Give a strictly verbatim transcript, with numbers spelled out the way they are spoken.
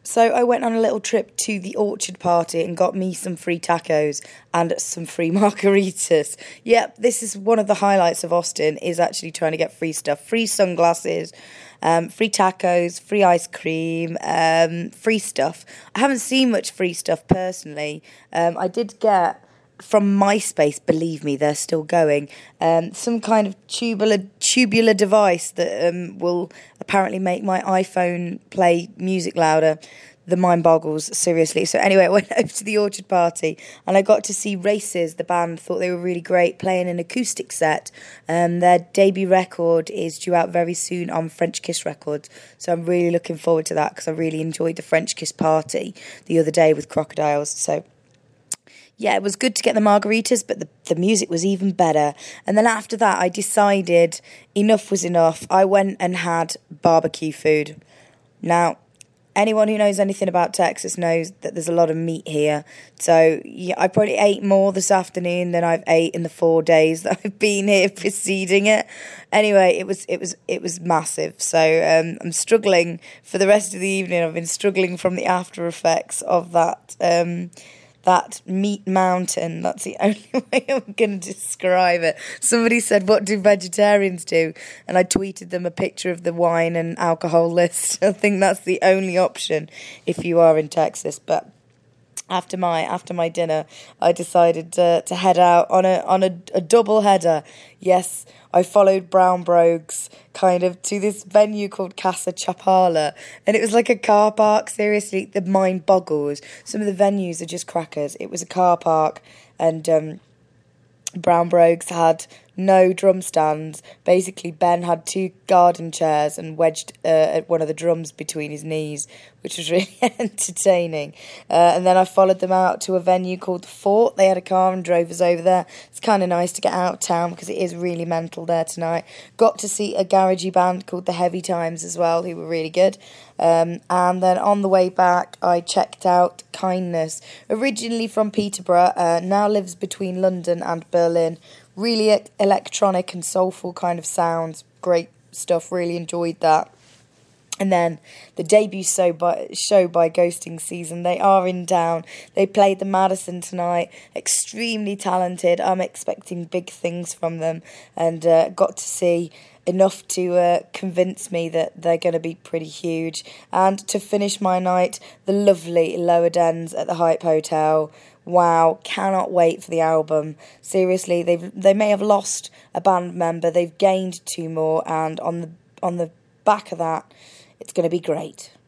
So I went on a little trip to the Orchard Party and got me some free tacos and some free margaritas. Yep, this is one of the highlights of Austin, is actually trying to get free stuff. Free sunglasses, um, free tacos, free ice cream, um, free stuff. I haven't seen much free stuff personally. Um, I did get from MySpace, believe me, they're still going, um, some kind of tubular tubular device that um, will apparently make my iPhone play music louder. The mind boggles, seriously. So anyway, I went over to the Orchard Party and I got to see Races, the band. Thought they were really great, playing an acoustic set. Um, their debut record is due out very soon on French Kiss Records, so I'm really looking forward to that because I really enjoyed the French Kiss party the other day with Crocodiles. So yeah, it was good to get the margaritas, but the, the music was even better. And then after that, I decided enough was enough. I went and had barbecue food. Now, anyone who knows anything about Texas knows that there's a lot of meat here. So yeah, I probably ate more this afternoon than I've ate in the four days that I've been here preceding it. Anyway, it was it was it was massive. So um, I'm struggling for the rest of the evening. I've been struggling from the after effects of that. Um, That meat mountain, that's the only way I'm going to describe it. Somebody said, what do vegetarians do? And I tweeted them a picture of the wine and alcohol list. I think that's the only option if you are in Texas. But after my after my dinner, I decided to, to head out on a on a, a double header. Yes, I followed Brown Brogues kind of to this venue called Casa Chapala, and it was like a car park. Seriously, the mind boggles. Some of the venues are just crackers. It was a car park, and um, Brown Brogues had no drum stands. Basically, Ben had two garden chairs and wedged uh, one of the drums between his knees, which was really entertaining. Uh, and then I followed them out to a venue called The Fort. They had a car and drove us over there. It's kind of nice to get out of town because it is really mental there tonight. Got to see a garagey band called The Heavy Times as well, who were really good. Um, and then on the way back, I checked out Kindness, originally from Peterborough, uh, now lives between London and Berlin. Really e- electronic and soulful kind of sounds. Great stuff, really enjoyed that. And then the debut show by, show by Ghosting Season. They are in town. They played the Madison tonight. Extremely talented. I'm expecting big things from them. And uh, got to see enough to uh, convince me that they're going to be pretty huge. And to finish my night, the lovely Lower Dens at the Hype Hotel. Wow, cannot wait for the album. Seriously, they they may have lost a band member. They've gained two more. And on the on the back of that, it's going to be great.